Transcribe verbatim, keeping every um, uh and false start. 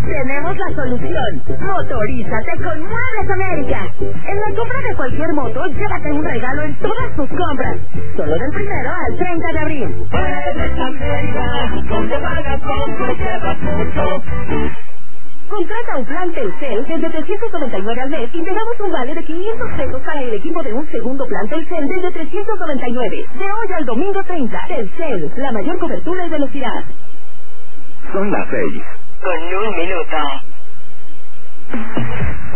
Tenemos la solución. Motorízate con Muebles América. En la compra de cualquier moto, llévate un regalo en todas tus compras. Solo del primero al treinta de abril. Muebles América, donde pagas poco y llevas mucho. Contrata un plan Telcel desde trescientos noventa y nueve al mes y te damos un vale de quinientos pesos para el equipo de un segundo plan Telcel desde trescientos noventa y nueve. De hoy al domingo treinta. Telcel, la mayor cobertura y velocidad. Son las seis. Con un minuto.